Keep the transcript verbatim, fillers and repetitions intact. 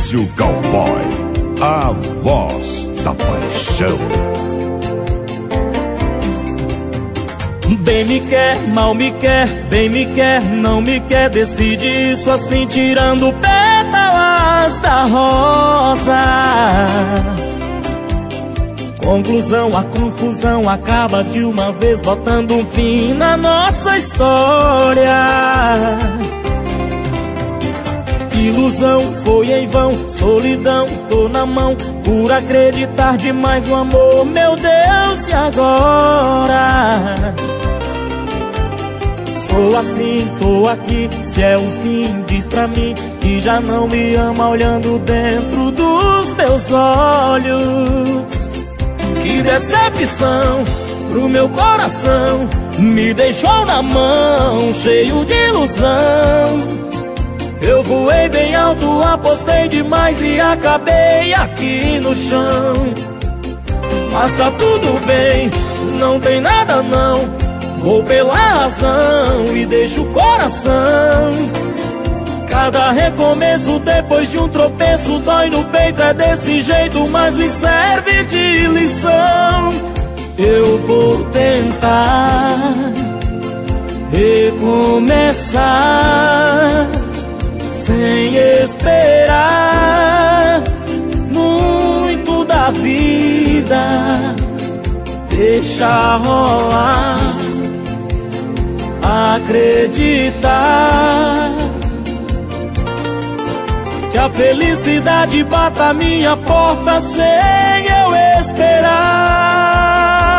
Maurício Cowboy, a voz da paixão. Bem me quer, mal me quer, bem me quer, não me quer. Decide isso assim, tirando pétalas da rosa. Conclusão, a confusão acaba de uma vez, botando um fim na nossa história. Ilusão foi em vão, solidão, tô na mão, por acreditar demais no amor, meu Deus, e agora? Sou assim, tô aqui, se é o fim, diz pra mim que já não me ama, olhando dentro dos meus olhos. Que decepção pro meu coração, me deixou na mão, cheio de ilusão. Eu voei bem alto, apostei demais e acabei aqui no chão. Mas tá tudo bem, não tem nada não, vou pela razão e deixo o coração. Cada recomeço depois de um tropeço dói no peito, é desse jeito, mas me serve de lição. Eu vou tentar recomeçar sem esperar muito da vida, deixa rolar, acreditar que a felicidade bata a minha porta sem eu esperar.